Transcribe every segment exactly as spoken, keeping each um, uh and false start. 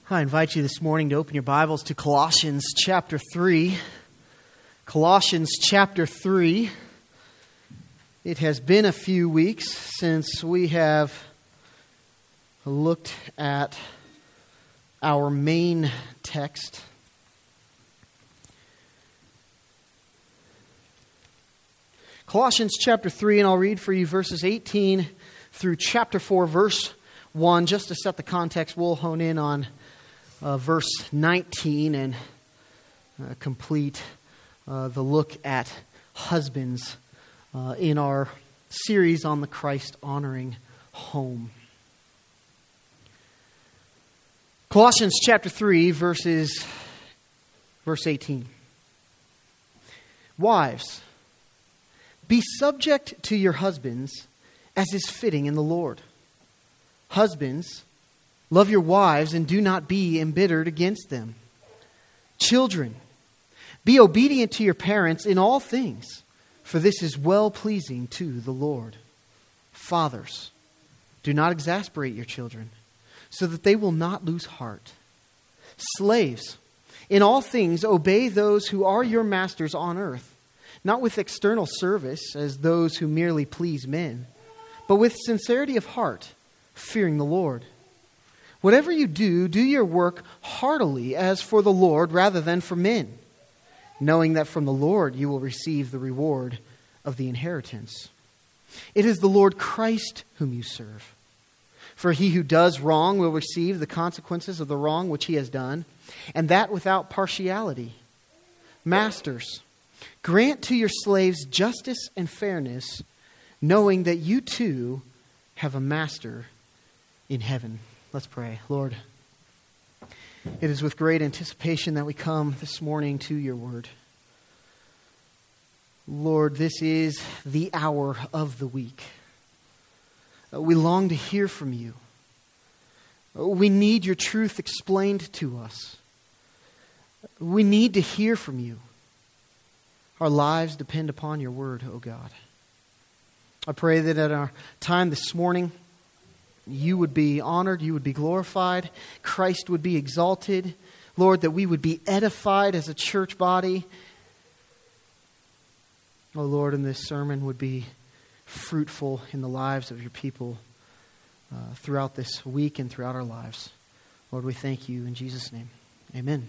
I invite you this morning to open your Bibles to Colossians chapter three. Colossians chapter three. It has been a few weeks since we have looked at our main text. Colossians chapter three, and I'll read for you verses eighteen through chapter four, verse one. Just to set the context, we'll hone in on Uh, verse nineteen and uh, complete uh, the look at husbands uh, in our series on the Christ-honoring home. Colossians chapter three, verses, verse eighteen. Wives, be subject to your husbands as is fitting in the Lord. Husbands, love your wives and do not be embittered against them. Children, be obedient to your parents in all things, for this is well-pleasing to the Lord. Fathers, do not exasperate your children, so that they will not lose heart. Slaves, in all things obey those who are your masters on earth, not with external service as those who merely please men, but with sincerity of heart, fearing the Lord. Whatever you do, do your work heartily as for the Lord rather than for men, knowing that from the Lord you will receive the reward of the inheritance. It is the Lord Christ whom you serve. For he who does wrong will receive the consequences of the wrong which he has done, and that without partiality. Masters, grant to your slaves justice and fairness, knowing that you too have a master in heaven. Let's pray. Lord, it is with great anticipation that we come this morning to your word. Lord, this is the hour of the week. We long to hear from you. We need your truth explained to us. We need to hear from you. Our lives depend upon your word, O God. I pray that at our time this morning, you would be honored, you would be glorified, Christ would be exalted. Lord, that we would be edified as a church body. Oh Lord, and this sermon would be fruitful in the lives of your people uh, throughout this week and throughout our lives. Lord, we thank you in Jesus' name. Amen.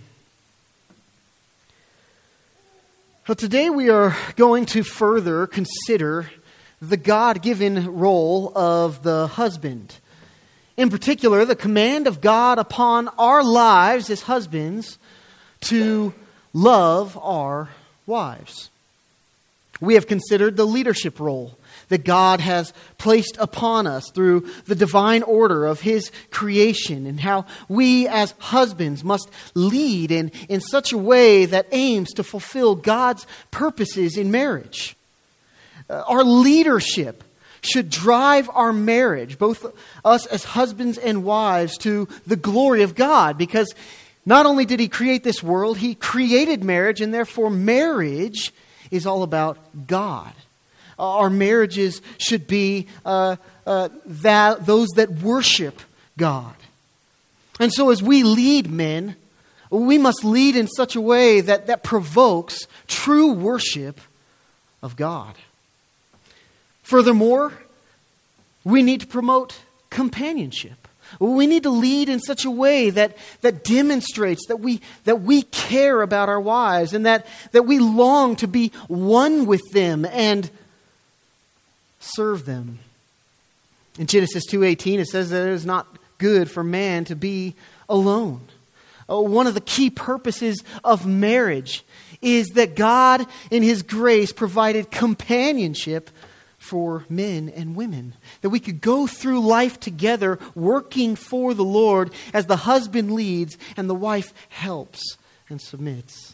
So today we are going to further consider the God-given role of the husband. In particular, the command of God upon our lives as husbands to love our wives. We have considered the leadership role that God has placed upon us through the divine order of His creation, and how we as husbands must lead in, in such a way that aims to fulfill God's purposes in marriage. Uh, our leadership should drive our marriage, both us as husbands and wives, to the glory of God. Because not only did He create this world, He created marriage, and therefore marriage is all about God. Our marriages should be uh, uh, that those that worship God. And so as we lead men, we must lead in such a way that, that provokes true worship of God. Furthermore, we need to promote companionship. We need to lead in such a way that, that demonstrates that we that we care about our wives, and that, that we long to be one with them and serve them. In Genesis two eighteen, it says that it is not good for man to be alone. Oh, one of the key purposes of marriage is that God, in His grace, provided companionship for men and women. That we could go through life together, working for the Lord as the husband leads and the wife helps and submits.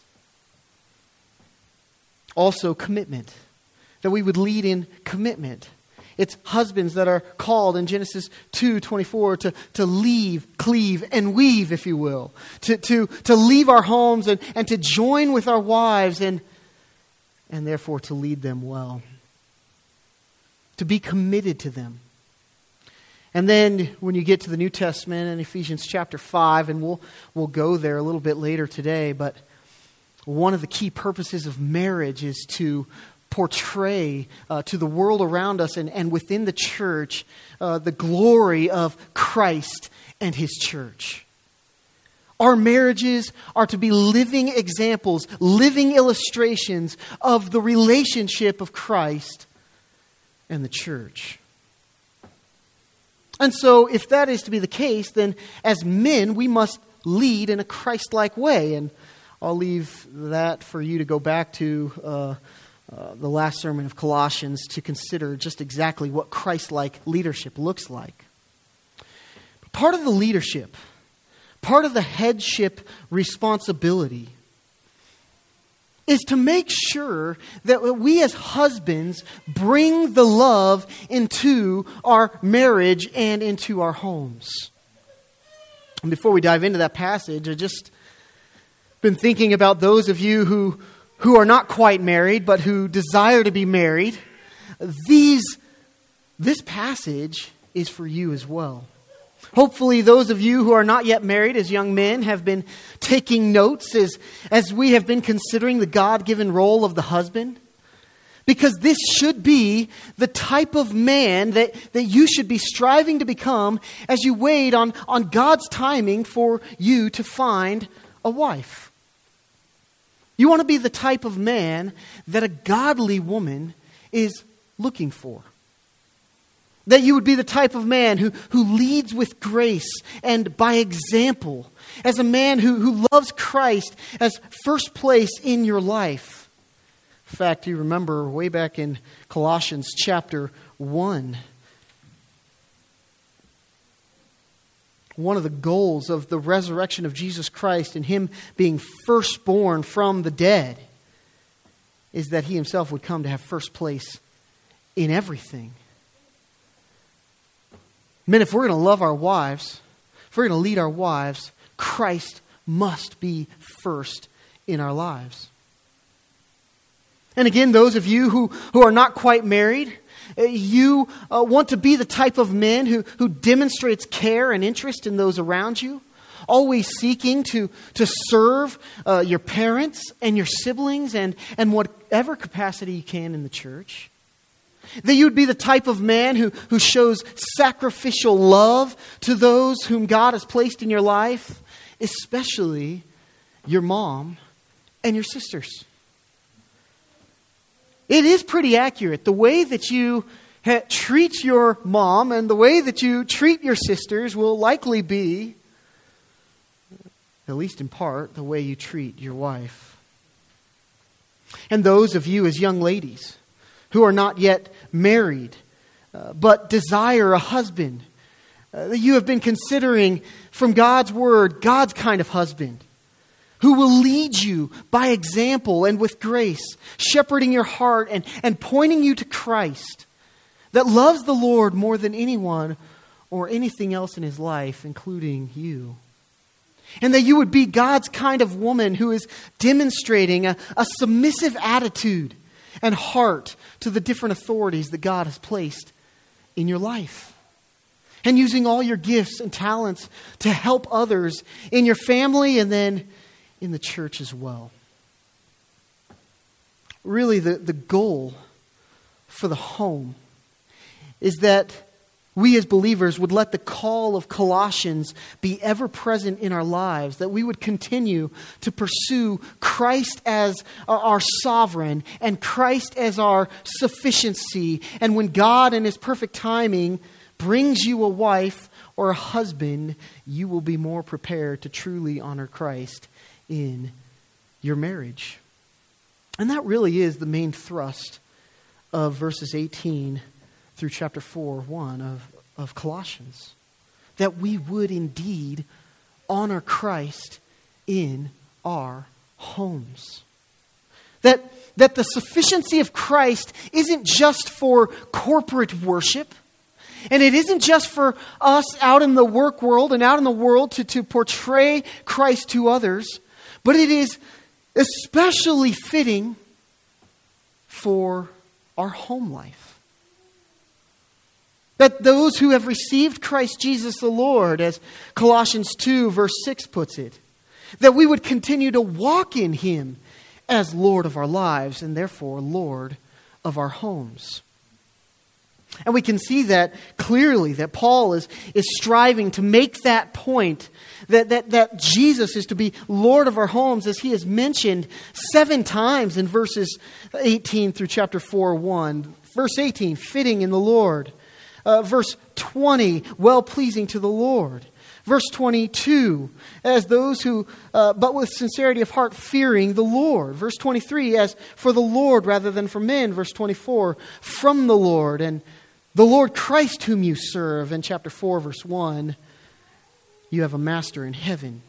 Also, commitment. That we would lead in commitment. It's husbands that are called in Genesis two twenty-four to, to leave, cleave, and weave, if you will. To, to, to leave our homes and, and to join with our wives and, and therefore to lead them well. To be committed to them. And then when you get to the New Testament in Ephesians chapter five, and we'll we'll go there a little bit later today, but one of the key purposes of marriage is to portray uh, to the world around us and, and within the church uh, the glory of Christ and His church. Our marriages are to be living examples, living illustrations of the relationship of Christ and the church. And so, if that is to be the case, then as men, we must lead in a Christ-like way. And I'll leave that for you to go back to uh, uh, the last sermon of Colossians to consider just exactly what Christ-like leadership looks like. But part of the leadership, part of the headship responsibility is to make sure that we as husbands bring the love into our marriage and into our homes. And before we dive into that passage, I just been thinking about those of you who, who are not quite married, but who desire to be married. These, this passage is for you as well. Hopefully those of you who are not yet married as young men have been taking notes as, as we have been considering the God-given role of the husband. Because this should be the type of man that, that you should be striving to become as you wait on, on God's timing for you to find a wife. You want to be the type of man that a godly woman is looking for. That you would be the type of man who, who leads with grace and by example. As a man who, who loves Christ as first place in your life. In fact, you remember way back in Colossians chapter one. One of the goals of the resurrection of Jesus Christ and Him being firstborn from the dead is that He Himself would come to have first place in everything. Men, if we're going to love our wives, if we're going to lead our wives, Christ must be first in our lives. And again, those of you who, who are not quite married, you uh, want to be the type of man who, who demonstrates care and interest in those around you, always seeking to, to serve uh, your parents and your siblings and, and whatever capacity you can in the church. That you would be the type of man who, who shows sacrificial love to those whom God has placed in your life, especially your mom and your sisters. It is pretty accurate. The way that you ha- treat your mom and the way that you treat your sisters will likely be, at least in part, the way you treat your wife. And those of you as young ladies who are not yet married, uh, but desire a husband, uh, that you have been considering from God's Word, God's kind of husband, who will lead you by example and with grace, shepherding your heart and, and pointing you to Christ, that loves the Lord more than anyone or anything else in His life, including you. And that you would be God's kind of woman who is demonstrating a, a submissive attitude and heart to the different authorities that God has placed in your life. And using all your gifts and talents to help others in your family and then in the church as well. Really, the, the goal for the home is that we as believers would let the call of Colossians be ever present in our lives, that we would continue to pursue Christ as our sovereign and Christ as our sufficiency. And when God in His perfect timing brings you a wife or a husband, you will be more prepared to truly honor Christ in your marriage. And that really is the main thrust of verses eighteen through chapter four, one of, of Colossians. That we would indeed honor Christ in our homes. That, that the sufficiency of Christ isn't just for corporate worship. And it isn't just for us out in the work world and out in the world to, to portray Christ to others. But it is especially fitting for our home life. That those who have received Christ Jesus the Lord, as Colossians two verse six puts it, that we would continue to walk in Him as Lord of our lives and therefore Lord of our homes. And we can see that clearly, that Paul is, is striving to make that point, that, that, that Jesus is to be Lord of our homes, as he has mentioned seven times in verses eighteen through chapter four, one. Verse eighteen, fitting in the Lord. Uh, verse twenty, well-pleasing to the Lord. Verse twenty-two, as those who, uh, but with sincerity of heart, fearing the Lord. Verse twenty-three, as for the Lord rather than for men. Verse twenty-four, from the Lord. And the Lord Christ whom you serve. In chapter four, verse one, you have a master in heaven.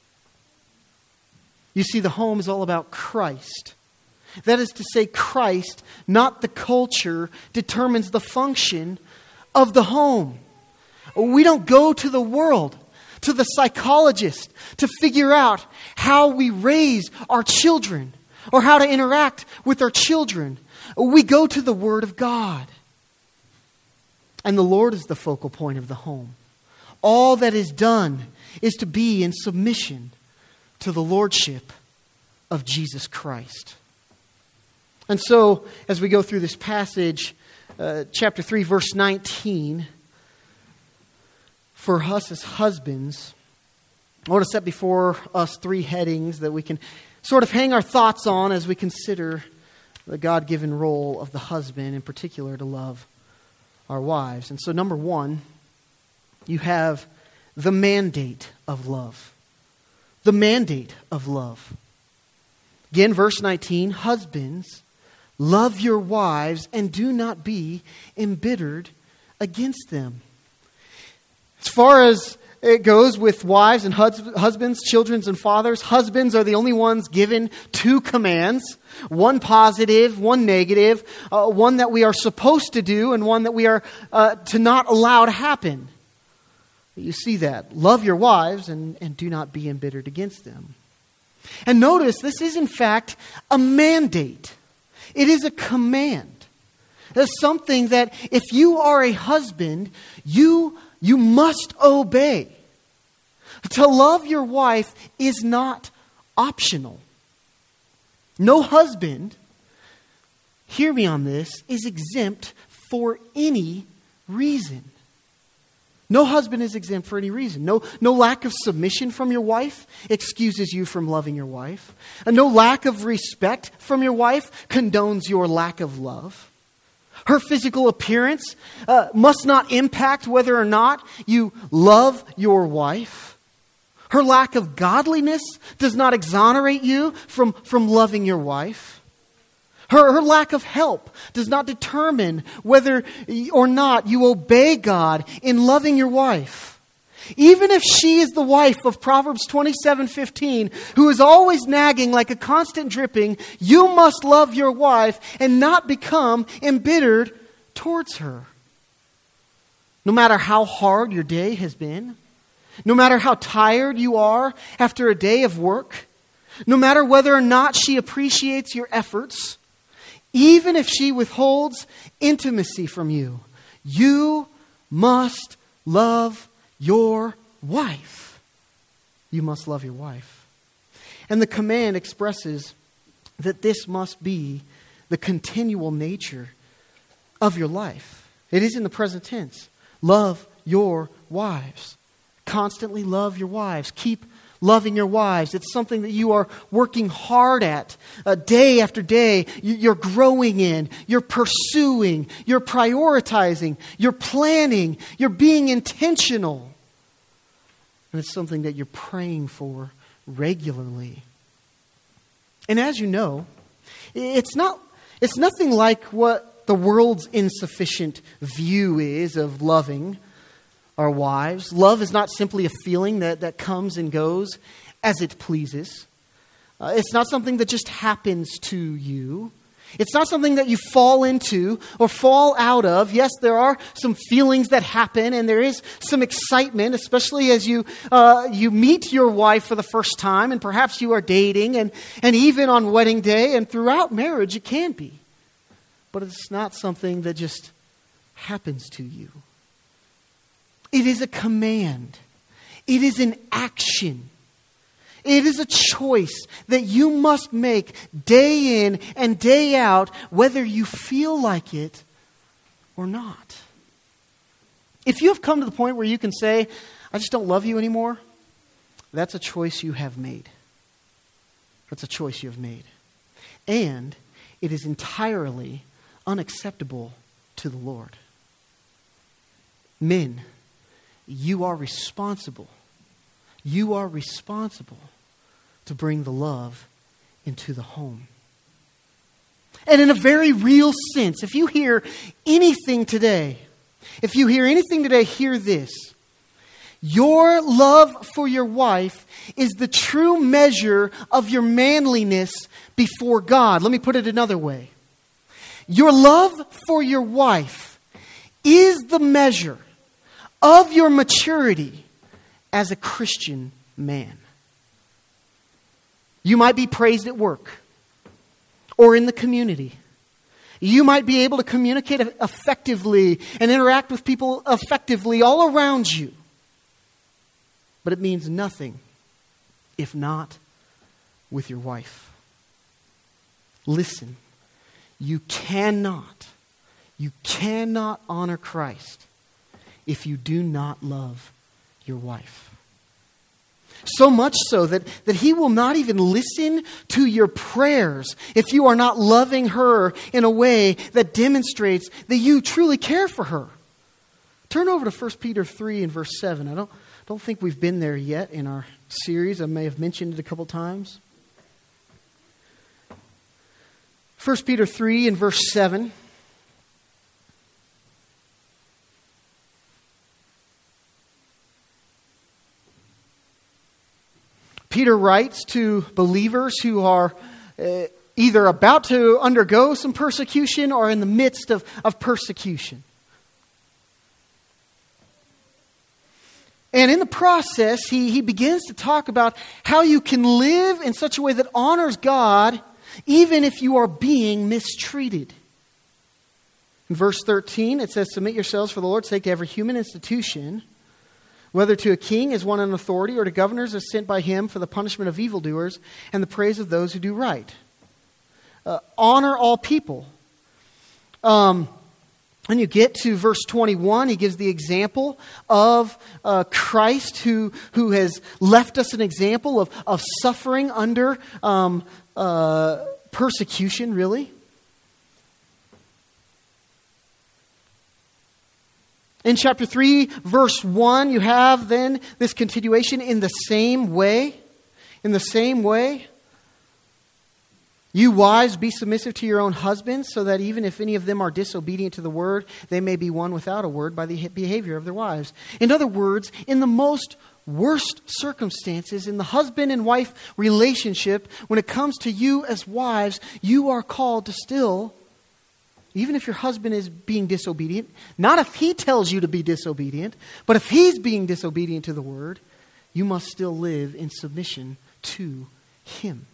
You see, the home is all about Christ. That is to say, Christ, not the culture, determines the function of the home. We don't go to the world, to the psychologist, to figure out how we raise our children or how to interact with our children. We go to the Word of God. And the Lord is the focal point of the home. All that is done is to be in submission to the Lordship of Jesus Christ. And so, as we go through this passage, uh, chapter three, verse nineteen, for us as husbands, I want to set before us three headings that we can sort of hang our thoughts on as we consider the God-given role of the husband, in particular to love our wives. And so, number one, you have the mandate of love. The mandate of love. Again, verse nineteen, husbands, love your wives and do not be embittered against them. As far as it goes with wives and hus- husbands, children and fathers, husbands are the only ones given two commands. One positive, one negative, uh, one that we are supposed to do and one that we are uh, to not allow to happen. You see that. Love your wives and, and do not be embittered against them. And notice, this is in fact a mandate. It is a command. It's something that if you are a husband, you, you must obey. To love your wife is not optional. No husband, hear me on this, is exempt for any reason. No husband is exempt for any reason. No, no lack of submission from your wife excuses you from loving your wife. And no lack of respect from your wife condones your lack of love. Her physical appearance uh, must not impact whether or not you love your wife. Her lack of godliness does not exonerate you from, from loving your wife. Her, her lack of help does not determine whether or not you obey God in loving your wife. Even if she is the wife of Proverbs twenty-seven fifteen, who is always nagging like a constant dripping, you must love your wife and not become embittered towards her. No matter how hard your day has been, no matter how tired you are after a day of work, no matter whether or not she appreciates your efforts, even if she withholds intimacy from you, you must love your wife. You must love your wife. And the command expresses that this must be the continual nature of your life. It is in the present tense. Love your wives. Constantly love your wives. Keep loving your wives. It's something that you are working hard at uh, day after day. You're growing in. You're pursuing. You're prioritizing. You're planning. You're being intentional. And it's something that you're praying for regularly. And as you know, it's not, it's nothing like what the world's insufficient view is of loving our wives. Love is not simply a feeling that, that comes and goes as it pleases. Uh, it's not something that just happens to you. It's not something that you fall into or fall out of. Yes, there are some feelings that happen and there is some excitement, especially as you uh, you meet your wife for the first time and perhaps you are dating and, and even on wedding day and throughout marriage it can be. But it's not something that just happens to you. It is a command. It is an action. It is a choice that you must make day in and day out, whether you feel like it or not. If you have come to the point where you can say, I just don't love you anymore, that's a choice you have made. That's a choice you have made. And it is entirely unacceptable to the Lord. Men, you are responsible. You are responsible to bring the love into the home. And in a very real sense, if you hear anything today, if you hear anything today, hear this. Your love for your wife is the true measure of your manliness before God. Let me put it another way. Your love for your wife is the measure of your maturity as a Christian man. You might be praised at work or in the community. You might be able to communicate effectively and interact with people effectively all around you. But it means nothing if not with your wife. Listen, you cannot, you cannot honor Christ if you do not love your wife. So much so that, that He will not even listen to your prayers if you are not loving her in a way that demonstrates that you truly care for her. Turn over to First Peter three and verse seven. I don't, don't think we've been there yet in our series. I may have mentioned it a couple times. First Peter three and verse seven. Peter writes to believers who are uh, either about to undergo some persecution or in the midst of, of persecution. And in the process, he, he begins to talk about how you can live in such a way that honors God even if you are being mistreated. In verse thirteen, it says, submit yourselves for the Lord's sake to every human institution, whether to a king as one in authority or to governors as sent by him for the punishment of evildoers and the praise of those who do right. Uh, honor all people. Um, when you get to verse twenty-one, he gives the example of uh, Christ who, who has left us an example of, of suffering under um, uh, persecution, really. In chapter three, verse one, you have then this continuation in the same way. In the same way. You wives, be submissive to your own husbands, so that even if any of them are disobedient to the word, they may be won without a word by the behavior of their wives. In other words, in the most worst circumstances, in the husband and wife relationship, when it comes to you as wives, you are called to still, even if your husband is being disobedient, not if he tells you to be disobedient, but if he's being disobedient to the word, you must still live in submission to him.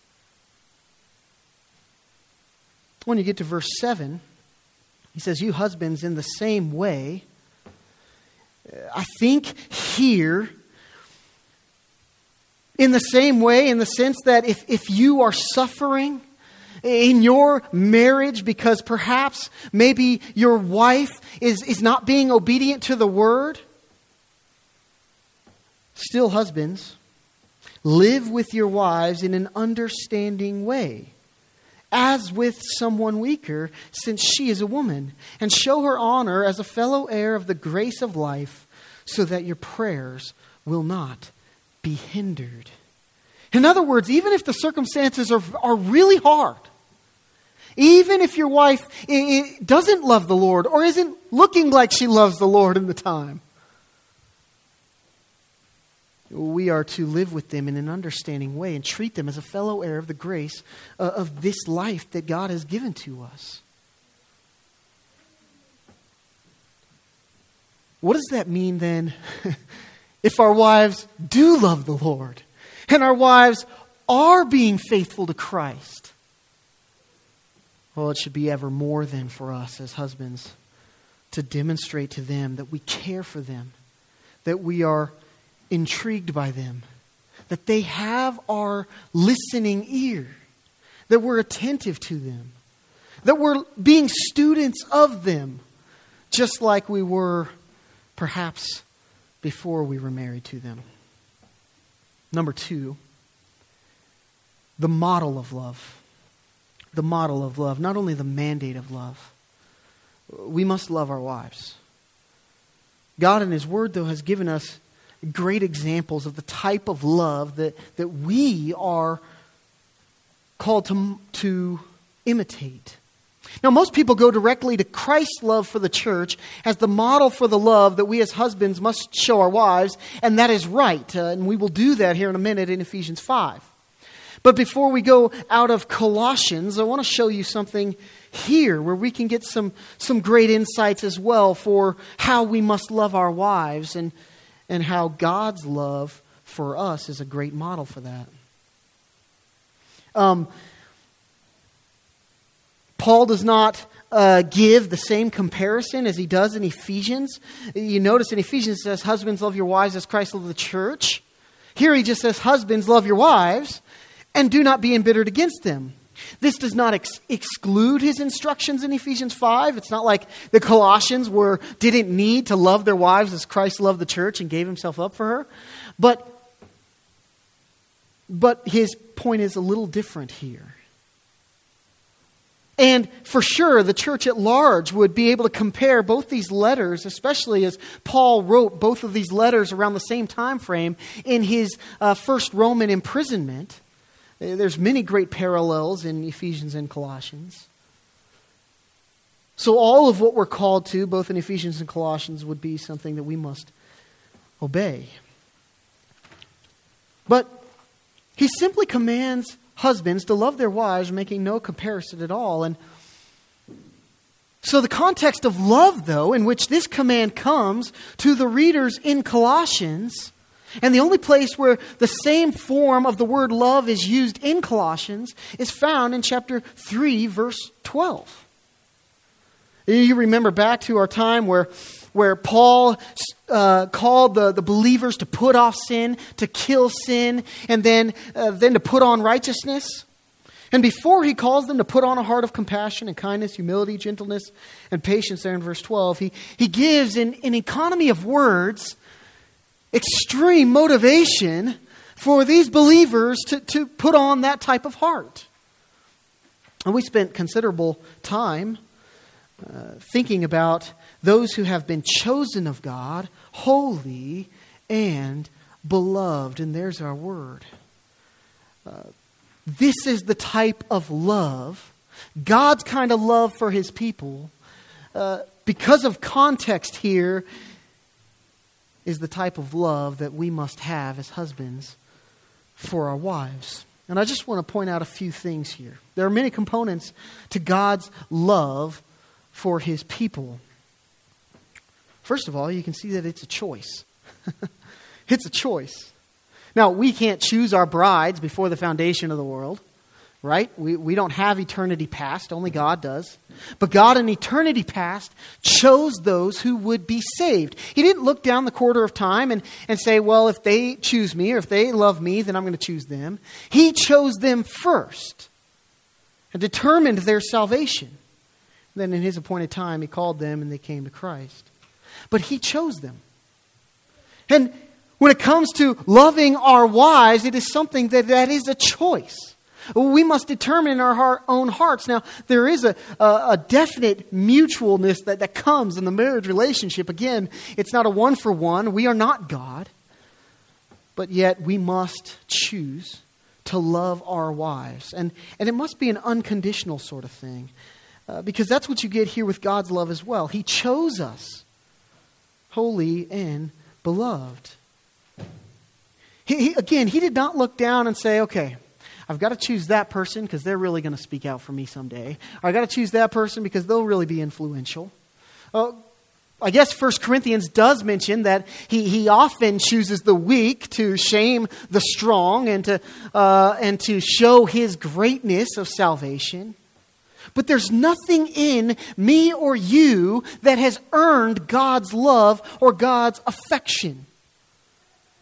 When you get to verse seven, he says, you husbands in the same way. I think here, in the same way, in the sense that if, if you are suffering in your marriage because perhaps maybe your wife is, is not being obedient to the word, still husbands, live with your wives in an understanding way, as with someone weaker, since she is a woman, and show her honor as a fellow heir of the grace of life, so that your prayers will not be hindered. In other words, even if the circumstances are, are really hard, even if your wife doesn't love the Lord or isn't looking like she loves the Lord in the time, we are to live with them in an understanding way and treat them as a fellow heir of the grace uh, of this life that God has given to us. What does that mean then if our wives do love the Lord and our wives are being faithful to Christ? Well, it should be ever more than for us as husbands to demonstrate to them that we care for them, that we are intrigued by them, that they have our listening ear, that we're attentive to them, that we're being students of them, just like we were perhaps before we were married to them. Number two, the model of love. The model of love, not only the mandate of love. We must love our wives. God in His Word, though, has given us great examples of the type of love that, that we are called to, to imitate. Now, most people go directly to Christ's love for the church as the model for the love that we as husbands must show our wives, and that is right. Uh, and we will do that here in a minute in Ephesians five. But before we go out of Colossians, I want to show you something here where we can get some, some great insights as well for how we must love our wives and, and how God's love for us is a great model for that. Um, Paul does not uh, give the same comparison as he does in Ephesians. You notice in Ephesians it says, husbands, love your wives as Christ loved the church. Here he just says, husbands, love your wives and do not be embittered against them. This does not ex- exclude his instructions in Ephesians five. It's not like the Colossians were didn't need to love their wives as Christ loved the church and gave himself up for her. But, but his point is a little different here. And for sure, the church at large would be able to compare both these letters, especially as Paul wrote both of these letters around the same time frame in his uh, first Roman imprisonment. There's many great parallels in Ephesians and Colossians. So all of what we're called to, both in Ephesians and Colossians, would be something that we must obey. But he simply commands husbands to love their wives, making no comparison at all. And so the context of love, though, in which this command comes to the readers in Colossians, and the only place where the same form of the word love is used in Colossians is found in chapter three, verse twelve. You remember back to our time where, where Paul uh, called the, the believers to put off sin, to kill sin, and then, uh, then to put on righteousness. And before he calls them to put on a heart of compassion and kindness, humility, gentleness, and patience there in verse twelve, he, he gives in an economy of words extreme motivation for these believers to, to put on that type of heart. And we spent considerable time uh, thinking about those who have been chosen of God, holy and beloved. And there's our word. Uh, this is the type of love, God's kind of love for His people. Uh, because of context here, is the type of love that we must have as husbands for our wives. And I just want to point out a few things here. There are many components to God's love for His people. First of all, you can see that it's a choice. It's a choice. Now, we can't choose our brides before the foundation of the world. Right? We we don't have eternity past. Only God does. But God in eternity past chose those who would be saved. He didn't look down the corridor of time and, and say, well, if they choose me or if they love me, then I'm going to choose them. He chose them first and determined their salvation. Then in His appointed time, He called them and they came to Christ. But He chose them. And when it comes to loving our wives, it is something that, that is a choice. We must determine in our heart, own hearts. Now, there is a, a, a definite mutualness that, that comes in the marriage relationship. Again, it's not a one for one. We are not God. But yet we must choose to love our wives. And, and it must be an unconditional sort of thing. Uh, because that's what you get here with God's love as well. He chose us, holy and beloved. He, he, again, He did not look down and say, okay, I've got to choose that person because they're really going to speak out for me someday. Or I got to choose that person because they'll really be influential. Uh, I guess First Corinthians does mention that he, he often chooses the weak to shame the strong and to, uh, and to show His greatness of salvation. But there's nothing in me or you that has earned God's love or God's affection.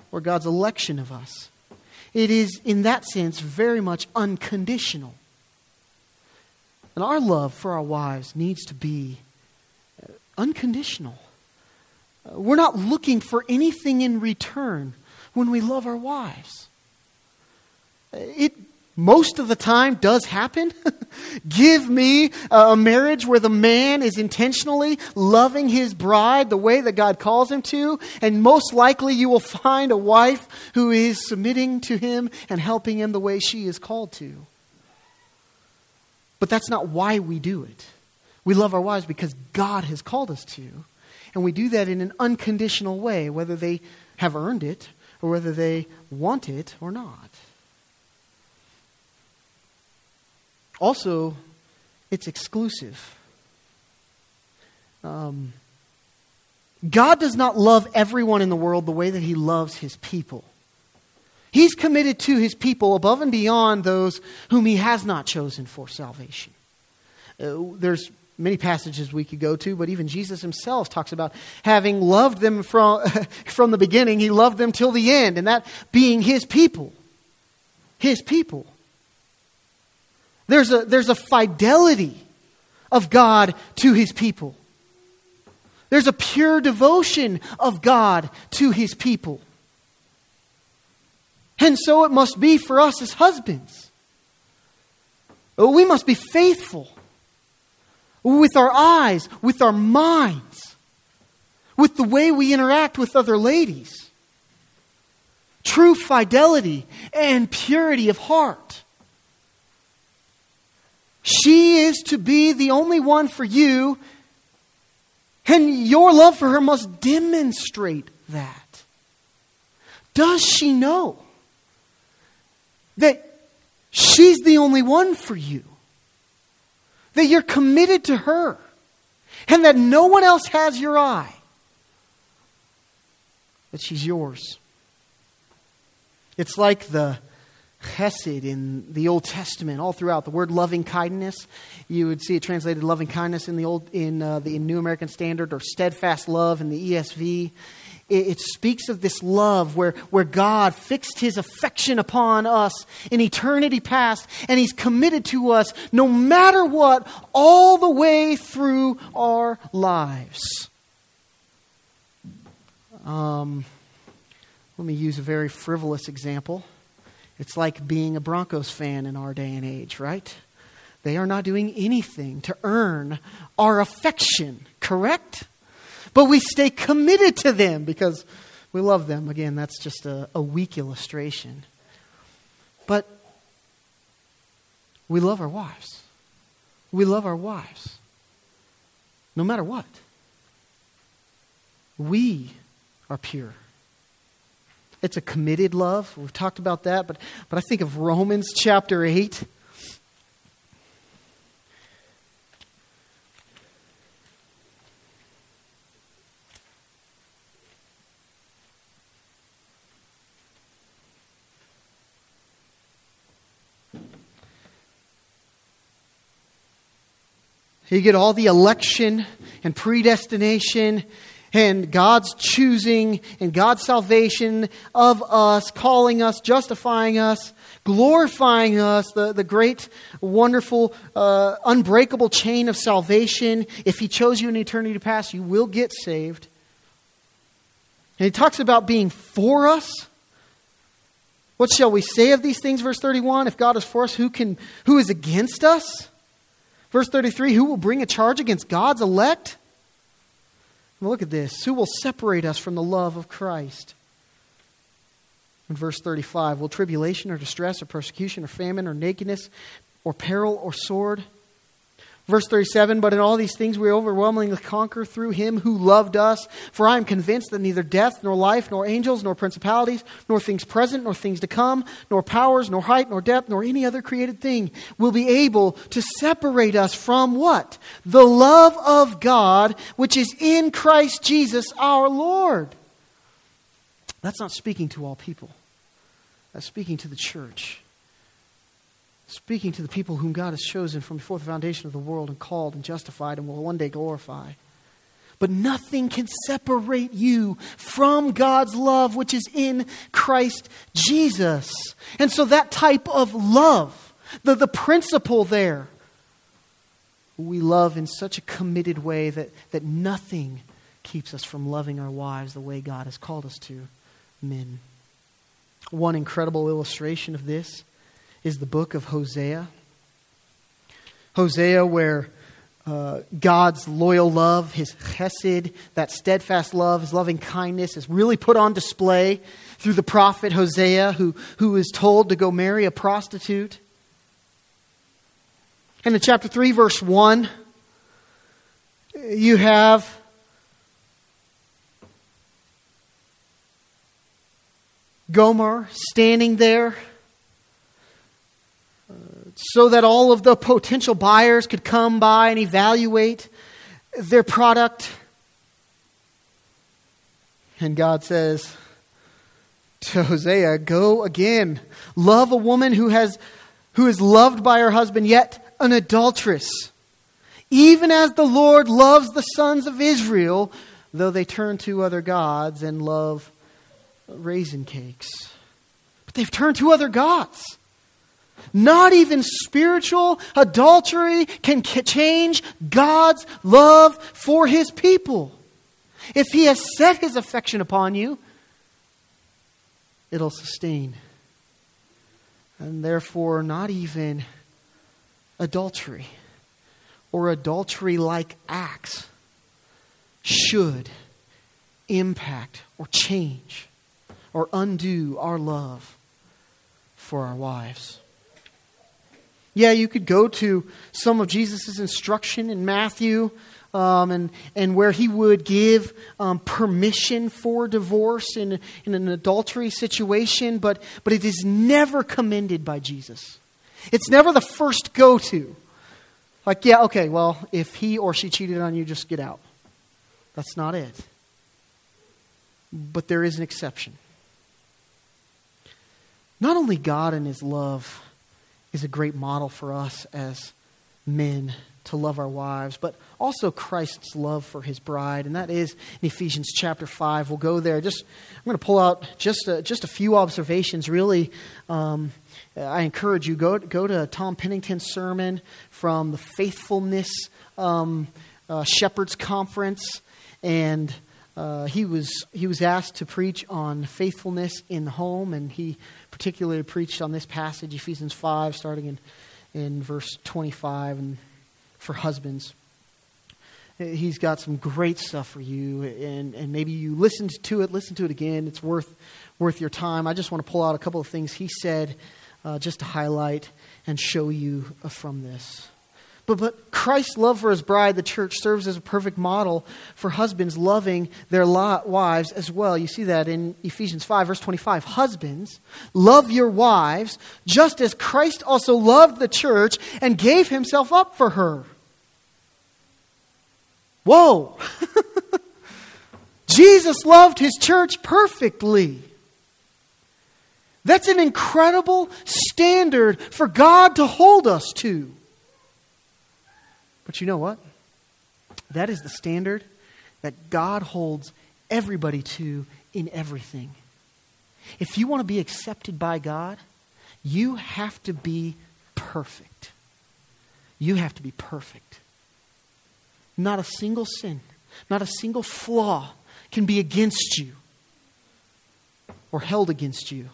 or God's election of us. It is, in that sense, very much unconditional. And our love for our wives needs to be unconditional. We're not looking for anything in return when we love our wives. It most of the time does happen. Give me a marriage where the man is intentionally loving his bride the way that God calls him to, and most likely you will find a wife who is submitting to him and helping him the way she is called to. But that's not why we do it. We love our wives because God has called us to. And we do that in an unconditional way, whether they have earned it or whether they want it or not. Also, it's exclusive. Um, God does not love everyone in the world the way that He loves His people. He's committed to His people above and beyond those whom He has not chosen for salvation. Uh, there's many passages we could go to, but even Jesus Himself talks about having loved them from, from the beginning. He loved them till the end, and that being His people. His people. There's a, there's a fidelity of God to His people. There's a pure devotion of God to His people. And so it must be for us as husbands. We must be faithful with our eyes, with our minds, with the way we interact with other ladies. True fidelity and purity of heart. She is to be the only one for you, and your love for her must demonstrate that. Does she know that she's the only one for you? That you're committed to her, and that no one else has your eye? That she's yours. It's like the chesed in the Old Testament, all throughout. The word loving kindness, you would see it translated loving kindness in the old in uh, the New American Standard, or steadfast love in the E S V. It, it speaks of this love where, where God fixed His affection upon us in eternity past, and He's committed to us no matter what, all the way through our lives. Um, let me use a very frivolous example. It's like being a Broncos fan in our day and age, right? They are not doing anything to earn our affection, correct? But we stay committed to them because we love them. Again, that's just a, a weak illustration. But we love our wives. We love our wives. No matter what. We are pure. It's a committed love. We've talked about that, but, but I think of Romans chapter eight. You get all the election and predestination and God's choosing and God's salvation of us, calling us, justifying us, glorifying us, the, the great, wonderful, uh, unbreakable chain of salvation. If He chose you in eternity past, you will get saved. And He talks about being for us. What shall we say of these things? Verse thirty-one, if God is for us, who can, who is against us? Verse thirty-three, who will bring a charge against God's elect? Well, look at this. Who will separate us from the love of Christ? In verse thirty-five, will tribulation or distress or persecution or famine or nakedness or peril or sword? Verse thirty-seven, but in all these things we overwhelmingly conquer through Him who loved us. For I am convinced that neither death, nor life, nor angels, nor principalities, nor things present, nor things to come, nor powers, nor height, nor depth, nor any other created thing will be able to separate us from what? The love of God, which is in Christ Jesus our Lord. That's not speaking to all people. That's speaking to the church. Speaking to the people whom God has chosen from before the foundation of the world and called and justified and will one day glorify. But nothing can separate you from God's love, which is in Christ Jesus. And so that type of love, the, the principle there, we love in such a committed way that, that nothing keeps us from loving our wives the way God has called us to, men. One incredible illustration of this is the book of Hosea. Hosea, where uh, God's loyal love, His chesed, that steadfast love, His loving kindness is really put on display through the prophet Hosea, who, who is told to go marry a prostitute. And in chapter three, verse one, you have Gomer standing there uh, so that all of the potential buyers could come by and evaluate their product. And God says to Hosea, go again. Love a woman who has who is loved by her husband, yet an adulteress. Even as the Lord loves the sons of Israel, though they turn to other gods and love raisin cakes. But they've turned to other gods. Not even spiritual adultery can change God's love for His people. If He has set His affection upon you, it'll sustain. And therefore, not even adultery or adultery-like acts should impact or change or undo our love for our wives. Yeah, you could go to some of Jesus' instruction in Matthew um, and, and where He would give um, permission for divorce in, in an adultery situation, but, but it is never commended by Jesus. It's never the first go-to. Like, yeah, okay, well, if he or she cheated on you, just get out. That's not it. But there is an exception. Not only God in His love is a great model for us as men to love our wives, but also Christ's love for His bride, and that is in Ephesians chapter five. We'll go there. Just I'm going to pull out just a, just a few observations. Really, um, I encourage you go go to Tom Pennington's sermon from the Faithfulness um, uh, Shepherds Conference, and uh, he was he was asked to preach on faithfulness in the home, and he particularly preached on this passage, Ephesians five, starting in in verse twenty-five, and for husbands. He's got some great stuff for you, and, and maybe you listened to it, listen to it again. It's worth worth your time. I just want to pull out a couple of things he said uh, just to highlight and show you uh, from this. But, but Christ's love for His bride, the church, serves as a perfect model for husbands loving their wives as well. You see that in Ephesians five, verse twenty-five. Husbands, love your wives, just as Christ also loved the church and gave Himself up for her. Whoa! Jesus loved His church perfectly. That's an incredible standard for God to hold us to. But you know what? That is the standard that God holds everybody to in everything. If you want to be accepted by God, you have to be perfect. You have to be perfect. Not a single sin, not a single flaw can be against you or held against you.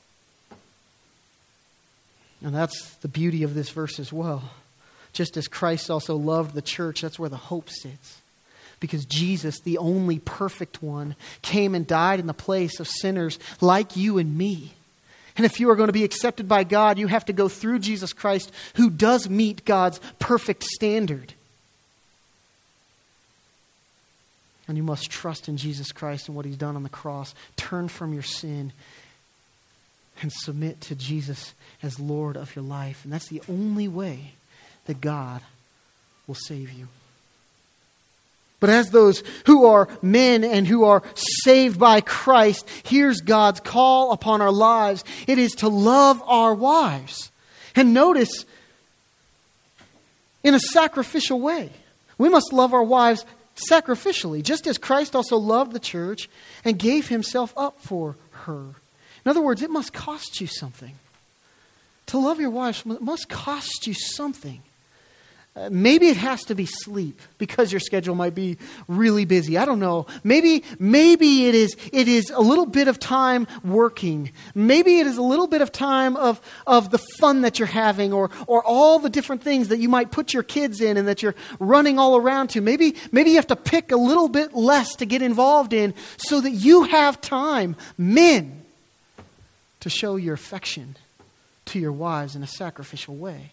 And that's the beauty of this verse as well. Just as Christ also loved the church, that's where the hope sits. Because Jesus, the only perfect one, came and died in the place of sinners like you and me. And if you are going to be accepted by God, you have to go through Jesus Christ, who does meet God's perfect standard. And you must trust in Jesus Christ and what He's done on the cross. Turn from your sin and submit to Jesus as Lord of your life. And that's the only way that God will save you. But as those who are men and who are saved by Christ, here's God's call upon our lives. It is to love our wives. And notice, in a sacrificial way. We must love our wives sacrificially, just as Christ also loved the church and gave himself up for her. In other words, it must cost you something. To love your wife must cost you something. Uh, maybe it has to be sleep because your schedule might be really busy. I don't know. Maybe maybe it is it is a little bit of time working. Maybe it is a little bit of time of, of the fun that you're having, or or all the different things that you might put your kids in and that you're running all around to. Maybe maybe you have to pick a little bit less to get involved in so that you have time, men, to show your affection to your wives in a sacrificial way.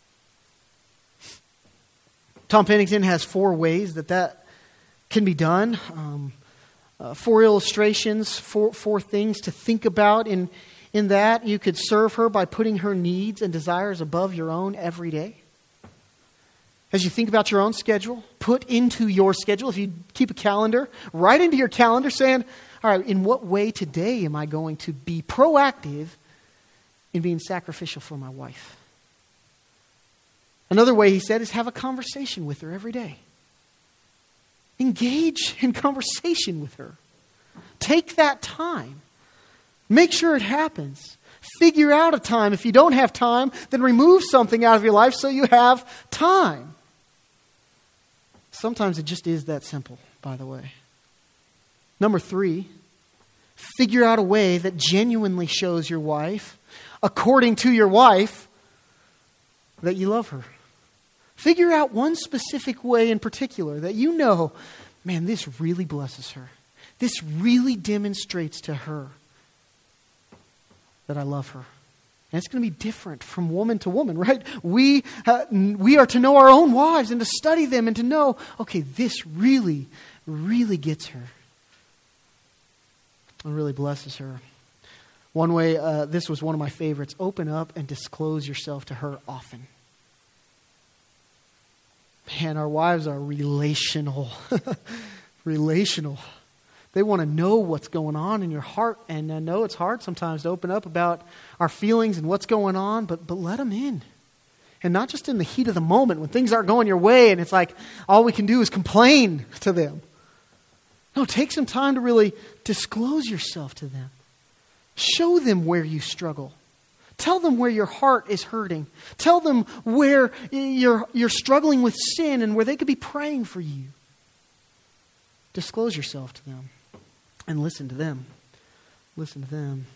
Tom Pennington has four ways that that can be done. Um, uh, four illustrations, four, four things to think about in, in that. You could serve her by putting her needs and desires above your own every day. As you think about your own schedule, put into your schedule, if you keep a calendar, write into your calendar saying, all right, in what way today am I going to be proactive in being sacrificial for my wife? Another way, he said, is have a conversation with her every day. Engage in conversation with her. Take that time. Make sure it happens. Figure out a time. If you don't have time, then remove something out of your life so you have time. Sometimes it just is that simple, by the way. Number three, figure out a way that genuinely shows your wife, according to your wife, that you love her. Figure out one specific way in particular that you know, man, this really blesses her. This really demonstrates to her that I love her. And it's going to be different from woman to woman, right? We, uh, we are to know our own wives and to study them and to know, okay, this really, really gets her. It really blesses her. One way, uh, this was one of my favorites, open up and disclose yourself to her often. Man, our wives are relational. Relational. They want to know what's going on in your heart. And I know it's hard sometimes to open up about our feelings and what's going on, but, but let them in. And not just in the heat of the moment when things aren't going your way and it's like all we can do is complain to them. No, take some time to really disclose yourself to them. Show them where you struggle. Tell them where your heart is hurting. Tell them where you're, you're struggling with sin and where they could be praying for you. Disclose yourself to them and listen to them. Listen to them.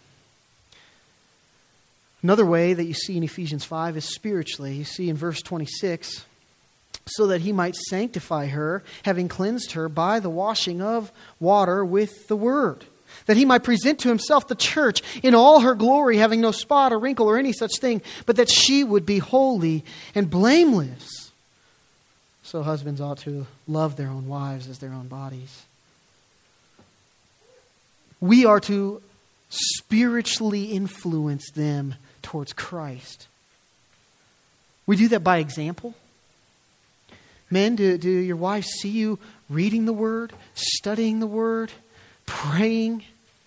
Another way that you see in Ephesians five is spiritually. You see in verse twenty-six, so that he might sanctify her, having cleansed her by the washing of water with the word, that he might present to himself the church in all her glory, having no spot or wrinkle or any such thing, but that she would be holy and blameless. So husbands ought to love their own wives as their own bodies. We are to spiritually influence them towards Christ. We do that by example. Men, do, do your wives see you reading the Word, studying the Word, praying?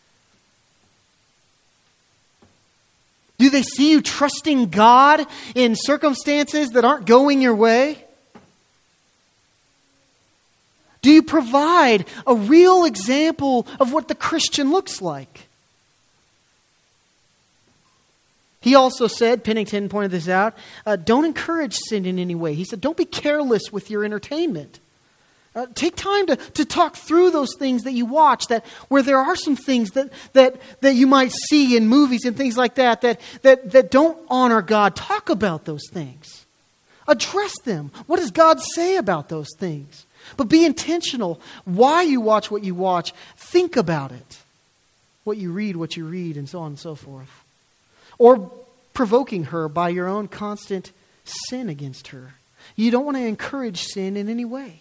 Do they see you trusting God in circumstances that aren't going your way? Do you provide a real example of what the Christian looks like? He also said, Pennington pointed this out, uh, don't encourage sin in any way. He said, don't be careless with your entertainment. Uh, take time to, to talk through those things that you watch, that where there are some things that, that, that you might see in movies and things like that, that, that, that don't honor God. Talk about those things. Address them. What does God say about those things? But be intentional. Why you watch what you watch, think about it. What you read, what you read, and so on and so forth. Or provoking her by your own constant sin against her. You don't want to encourage sin in any way.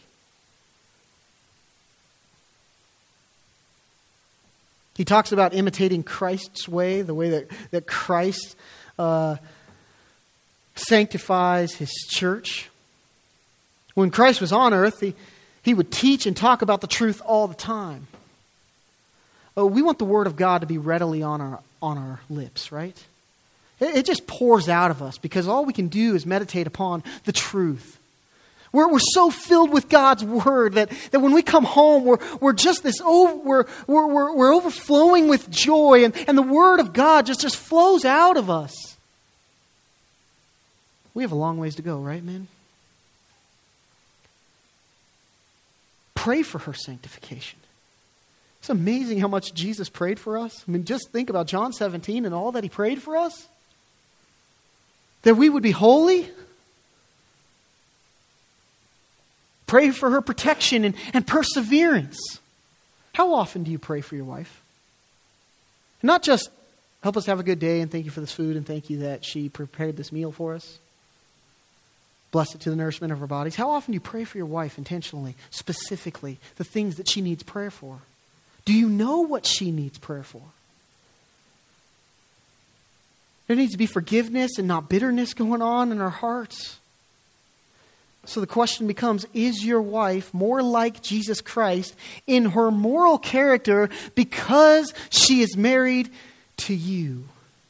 He talks about imitating Christ's way, the way that, that Christ uh, sanctifies His church. When Christ was on earth, he, he would teach and talk about the truth all the time. Oh, we want the Word of God to be readily on our, on our lips, right? It, it just pours out of us because all we can do is meditate upon the truth. We're, we're so filled with God's Word that, that when we come home, we're, we're just this, over, we're, we're, we're, we're overflowing with joy, and, and the Word of God just, just flows out of us. We have a long ways to go, right, men? Pray for her sanctification. It's amazing how much Jesus prayed for us. I mean, just think about John seventeen and all that He prayed for us. That we would be holy. Pray for her protection and, and perseverance. How often do you pray for your wife? Not just help us have a good day and thank you for this food and thank you that she prepared this meal for us. Bless it to the nourishment of her bodies. How often do you pray for your wife intentionally, specifically, the things that she needs prayer for? Do you know what she needs prayer for? There needs to be forgiveness and not bitterness going on in our hearts. So the question becomes, is your wife more like Jesus Christ in her moral character because she is married to you?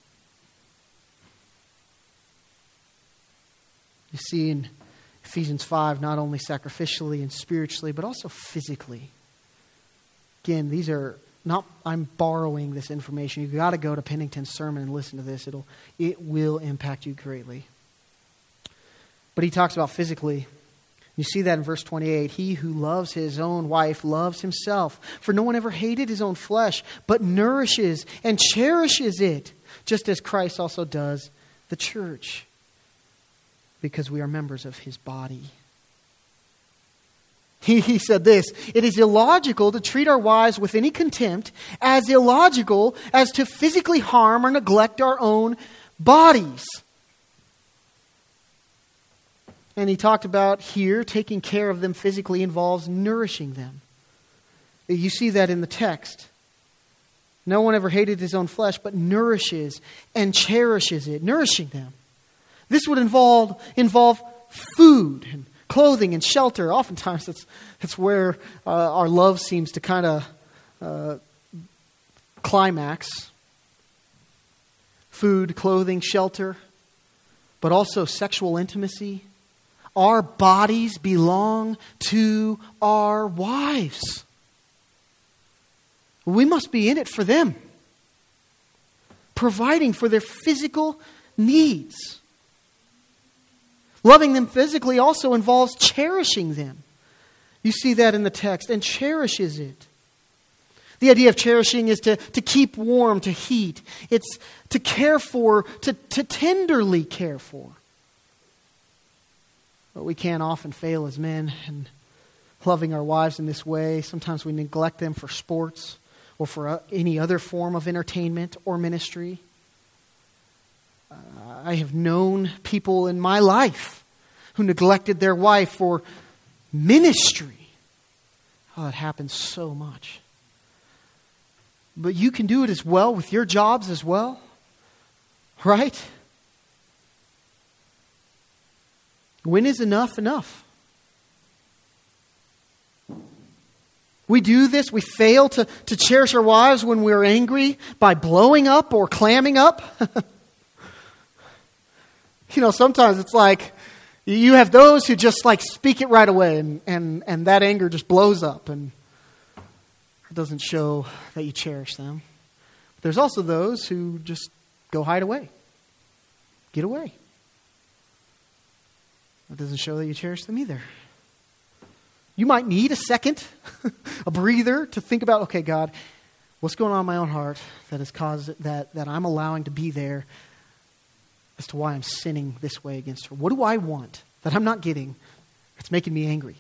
You see in Ephesians five, not only sacrificially and spiritually, but also physically. Again, these are not, I'm borrowing this information. You've got to go to Pennington's sermon and listen to this. It'll, it will impact you greatly. But he talks about physically. You see that in verse twenty-eight. He who loves his own wife loves himself. For no one ever hated his own flesh, but nourishes and cherishes it, just as Christ also does the church, because we are members of his body. He, he said this, it is illogical to treat our wives with any contempt, as illogical as to physically harm or neglect our own bodies. And he talked about here, taking care of them physically involves nourishing them. You see that in the text. No one ever hated his own flesh, but nourishes and cherishes it, nourishing them. This would involve involve food and clothing and shelter. Oftentimes that's, that's where uh, our love seems to kind of uh, climax. Food, clothing, shelter, but also sexual intimacy. Our bodies belong to our wives. We must be in it for them, providing for their physical needs. Loving them physically also involves cherishing them. You see that in the text, and cherishes it. The idea of cherishing is to, to keep warm, to heat. It's to care for, to, to tenderly care for. But we can often fail as men in loving our wives in this way. Sometimes we neglect them for sports or for any other form of entertainment or ministry. Uh, I have known people in my life who neglected their wife for ministry. Oh, it happens so much. But you can do it as well with your jobs as well, right? When is enough enough? We do this, we fail to, to cherish our wives when we're angry by blowing up or clamming up. You know, sometimes it's like you have those who just like speak it right away and, and, and that anger just blows up and it doesn't show that you cherish them. But there's also those who just go hide away. Get away. It doesn't show that you cherish them either. You might need a second, a breather to think about, okay, God, what's going on in my own heart that has caused it, that, that I'm allowing to be there as to why I'm sinning this way against her. What do I want that I'm not getting? It's making me angry.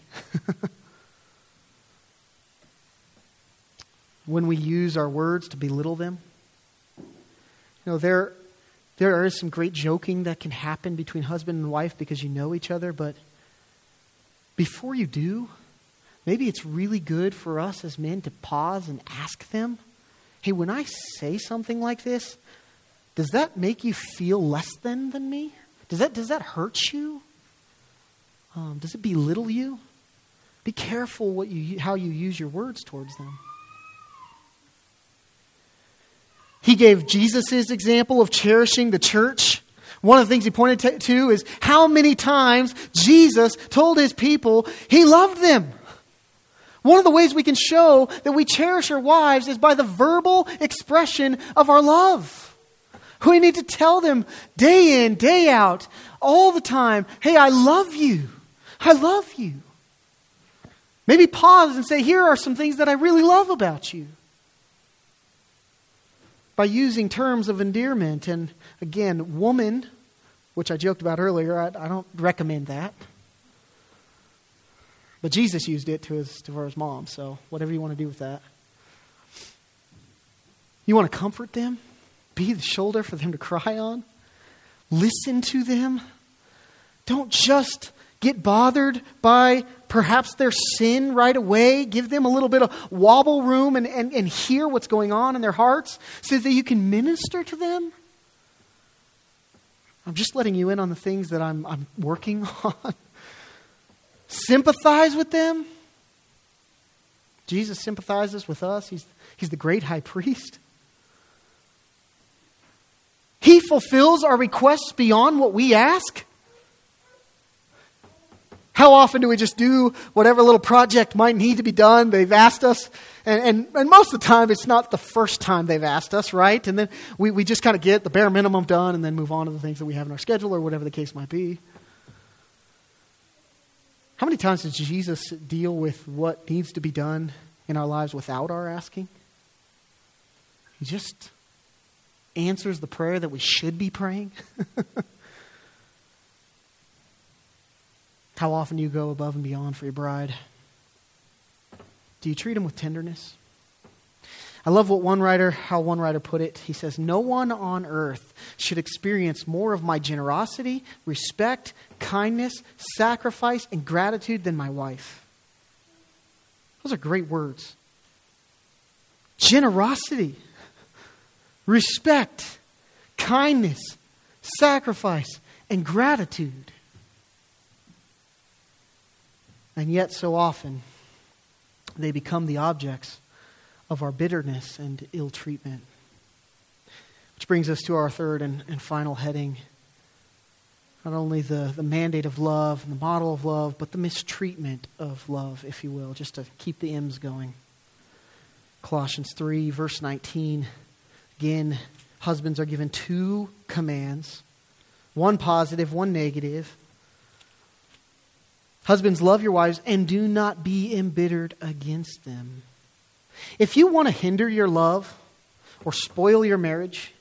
When we use our words to belittle them, you know, there There is some great joking that can happen between husband and wife because you know each other. But before you do, maybe it's really good for us as men to pause and ask them, hey, when I say something like this, does that make you feel less than than me? Does that, does that hurt you? Um, does it belittle you? Be careful what you how you use your words towards them. He gave Jesus' example of cherishing the church One of the things he pointed to is how many times Jesus told his people he loved them. One of the ways we can show that we cherish our wives is by the verbal expression of our love. We need to tell them day in, day out, all the time, hey, I love you. I love you. Maybe pause and say, here are some things that I really love about you. By using terms of endearment. And again, woman, which I joked about earlier, I, I don't recommend that. But Jesus used it to his, to his mom, so whatever you want to do with that. You want to comfort them? Be the shoulder for them to cry on? Listen to them? Don't just get bothered by perhaps their sin right away. Give them a little bit of wobble room and, and, and hear what's going on in their hearts so that you can minister to them. I'm just letting you in on the things that I'm, I'm working on. Sympathize with them. Jesus sympathizes with us. He's, he's the great high priest. He fulfills our requests beyond what we ask. How often do we just do whatever little project might need to be done? They've asked us, and, and, and most of the time it's not the first time they've asked us, right? And then we, we just kind of get the bare minimum done and then move on to the things that we have in our schedule or whatever the case might be. How many times does Jesus deal with what needs to be done in our lives without our asking? He just answers the prayer that we should be praying. How often do you go above and beyond for your bride? Do you treat them with tenderness? I love what one writer, how one writer put it. He says, no one on earth should experience more of my generosity, respect, kindness, sacrifice, and gratitude than my wife. Those are great words. Generosity, respect, kindness, sacrifice, and gratitude. And yet so often they become the objects of our bitterness and ill treatment. Which brings us to our third and, and final heading. Not only the, the mandate of love and the model of love, but the mistreatment of love, if you will, just to keep the M's going. Colossians three, verse nineteen. Again, husbands are given two commands. One positive, one negative. Husbands, love your wives and do not be embittered against them. If you want to hinder your love or spoil your marriage,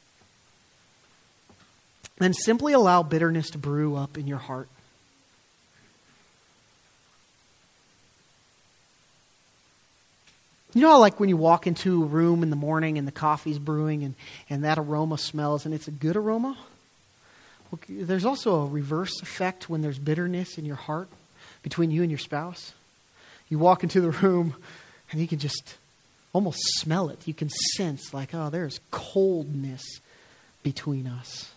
then simply allow bitterness to brew up in your heart. You know how like when you walk into a room in the morning and the coffee's brewing and, and that aroma smells and it's a good aroma? Well, there's also a reverse effect when there's bitterness in your heart between you and your spouse. You walk into the room and you can just almost smell it. You can sense like, oh, there's coldness between us.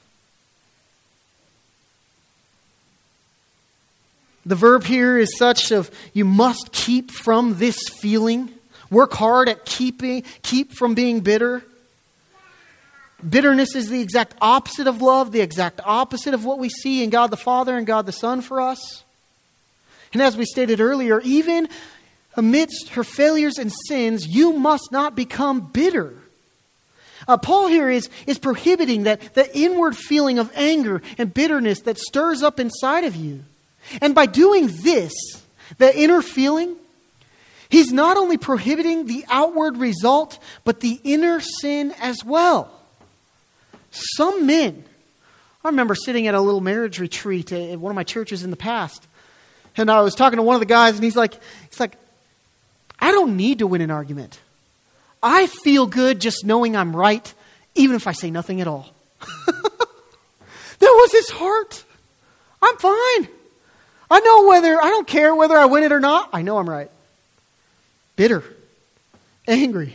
The verb here is such of you must keep from this feeling. Work hard at keeping, keep from being bitter. Bitterness is the exact opposite of love, the exact opposite of what we see in God the Father and God the Son for us. And as we stated earlier, even amidst her failures and sins, you must not become bitter. Uh, Paul here is, is prohibiting that, that inward feeling of anger and bitterness that stirs up inside of you. And by doing this, the inner feeling, he's not only prohibiting the outward result, but the inner sin as well. Some men, I remember sitting at a little marriage retreat at one of my churches in the past, and I was talking to one of the guys, and he's like, he's like, I don't need to win an argument. I feel good just knowing I'm right, even if I say nothing at all. That was his heart. I'm fine. I know whether, I don't care whether I win it or not. I know I'm right. Bitter, angry,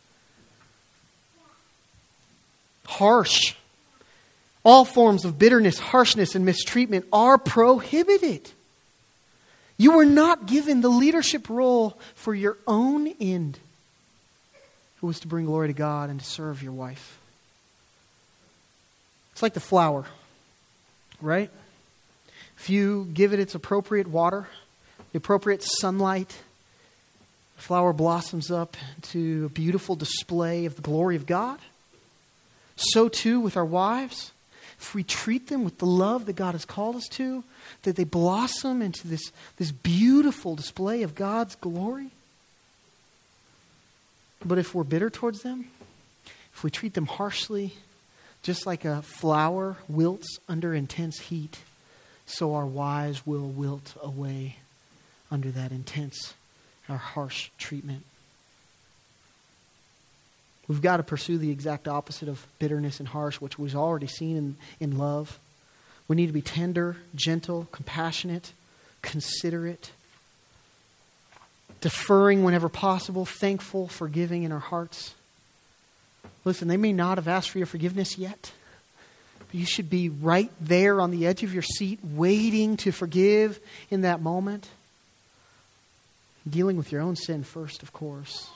harsh. All forms of bitterness, harshness, and mistreatment are prohibited. You were not given the leadership role for your own end. It was to bring glory to God and to serve your wife. It's like the flower. right? If you give it its appropriate water, the appropriate sunlight, the flower blossoms up to a beautiful display of the glory of God. So too with our wives. If we treat them with the love that God has called us to, that they blossom into this, this beautiful display of God's glory. But if we're bitter towards them, if we treat them harshly, just like a flower wilts under intense heat, so our wives will wilt away under that intense or harsh treatment. We've got to pursue the exact opposite of bitterness and harsh, which we've already seen in, in love. We need to be tender, gentle, compassionate, considerate, deferring whenever possible, thankful, forgiving in our hearts. Listen, they may not have asked for your forgiveness yet, but you should be right there on the edge of your seat, waiting to forgive in that moment. Dealing with your own sin first, of course.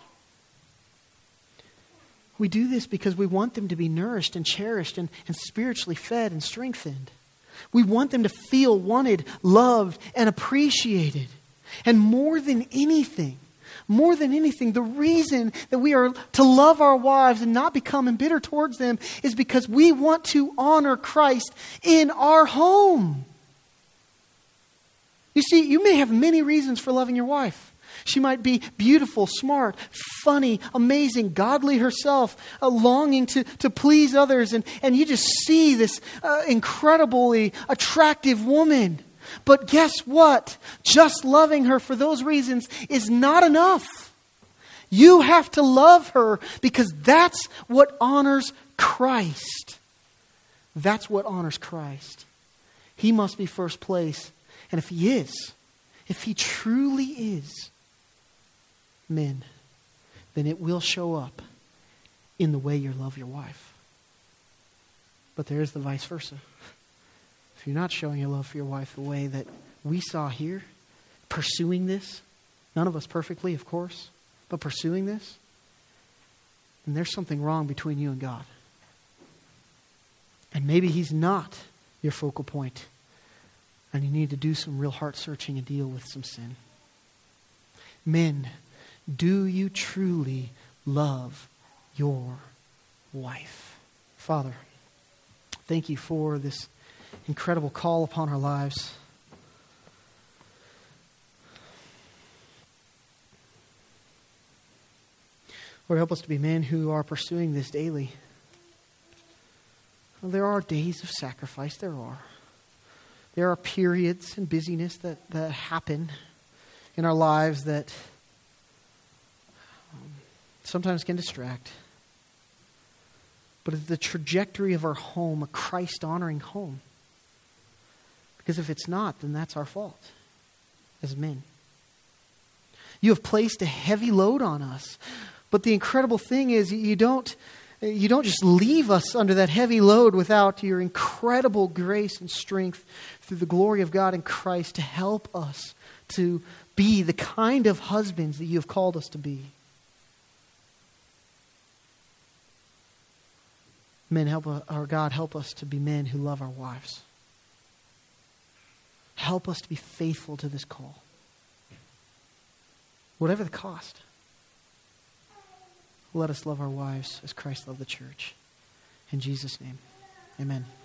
We do this because we want them to be nourished and cherished and, and spiritually fed and strengthened. We want them to feel wanted, loved, and appreciated. And more than anything, more than anything, the reason that we are to love our wives and not become embittered towards them is because we want to honor Christ in our home. You see, you may have many reasons for loving your wife. She might be beautiful, smart, funny, amazing, godly herself, uh, longing to, to please others. And, and you just see this uh, incredibly attractive woman. But guess what? Just loving her for those reasons is not enough. You have to love her because that's what honors Christ. That's what honors Christ. He must be first place. And if he is, if he truly is, men, then it will show up in the way you love your wife. But there is the vice versa. If you're not showing your love for your wife the way that we saw here, pursuing this, none of us perfectly, of course, but pursuing this, then there's something wrong between you and God. And maybe he's not your focal point, and you need to do some real heart searching and deal with some sin. Men, do you truly love your wife? Father, thank you for this incredible call upon our lives. Lord, help us to be men who are pursuing this daily. Well, there are days of sacrifice, there are. There are periods and busyness that, that happen in our lives that um, sometimes can distract. But it's the trajectory of our home, a Christ-honoring home. Because if it's not, then that's our fault as men. You have placed a heavy load on us. But the incredible thing is you don't, you don't just leave us under that heavy load without your incredible grace and strength through the glory of God in Christ to help us to be the kind of husbands that you have called us to be. Men, help our God, help us to be men who love our wives. Help us to be faithful to this call. Whatever the cost. Let us love our wives as Christ loved the church. In Jesus' name, amen.